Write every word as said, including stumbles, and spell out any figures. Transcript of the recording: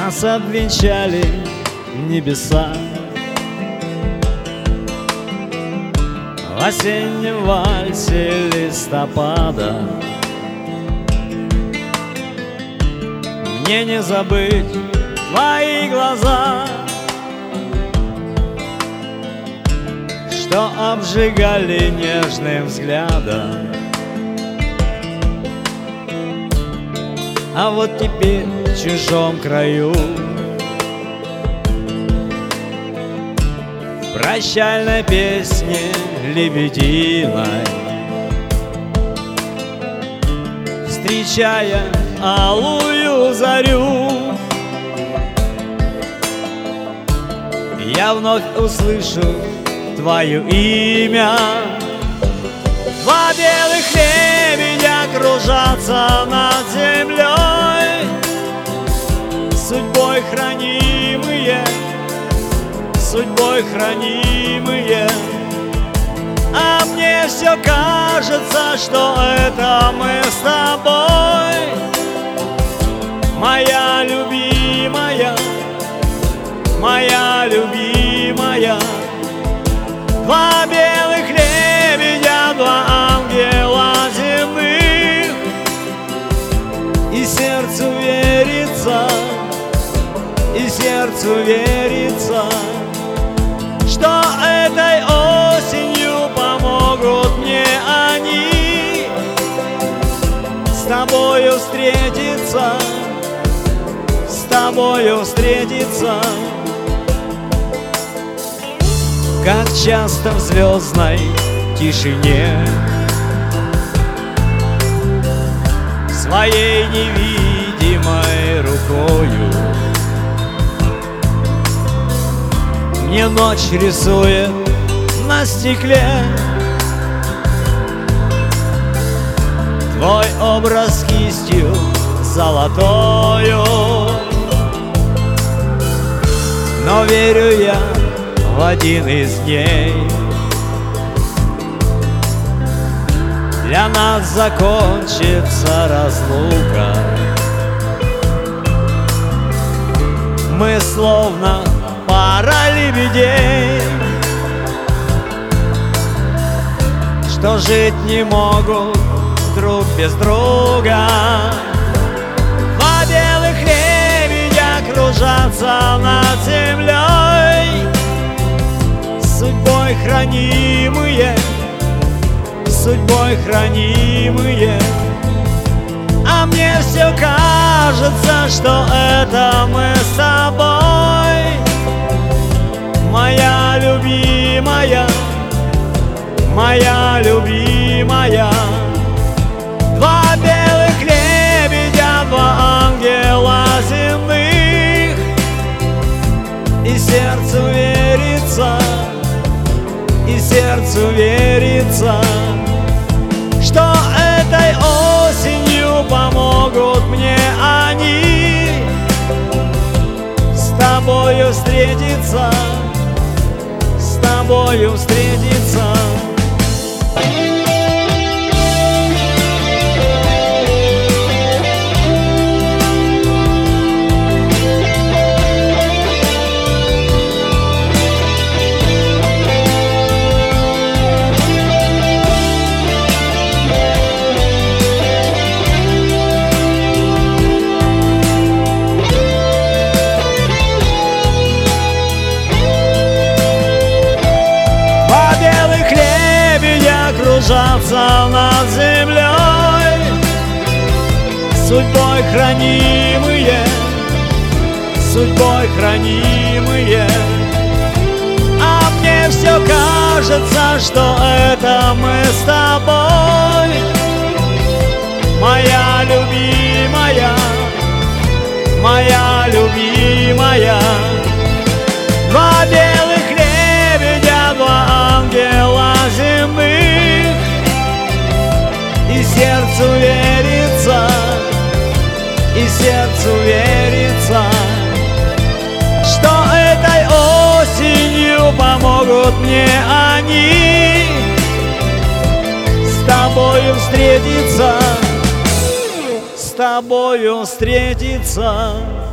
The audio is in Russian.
Нас обвенчали небеса в осеннем вальсе листопада. Мне не забыть твои глаза, что обжигали нежным взглядом. А вот теперь в чужом краю в прощальной песне лебединой, встречая алую зарю, я вновь услышу твое имя. Два белых лебедя кружатся над землей, судьбой хранимые, судьбой хранимые. А мне все кажется, что это мы с тобой, моя любимая, моя любимая. Два белых лебедя, два ангела земных, и сердцу верится, и сердцу верится, что этой осенью помогут мне они с тобою встретиться, с тобою встретиться. Как часто в звездной тишине своей невидимой рукою мне ночь рисует на стекле твой образ кистью золотою. Но верю я, в один из дней для нас закончится разлука. Мы словно пара лебедей, что жить не могут друг без друга. Два белых лебедя кружатся над землей, судьбой хранимые, судьбой хранимые. А мне все кажется, что это мы с тобой, моя любимая, моя любимая. Два белых лебедя, два ангела земных, и сердцу верится, и сердцу верится, что этой осенью помогут мне они с тобою встретиться, с тобою встретиться. Кружатся над землей, судьбой хранимые, судьбой хранимые. А мне все кажется, что это мы с тобой, моя любимая, моя любимая. Два белых лебедя, два ангела земных, и сердцу верится, и сердцу верится, что этой осенью помогут мне они с тобою встретиться, с тобою встретиться.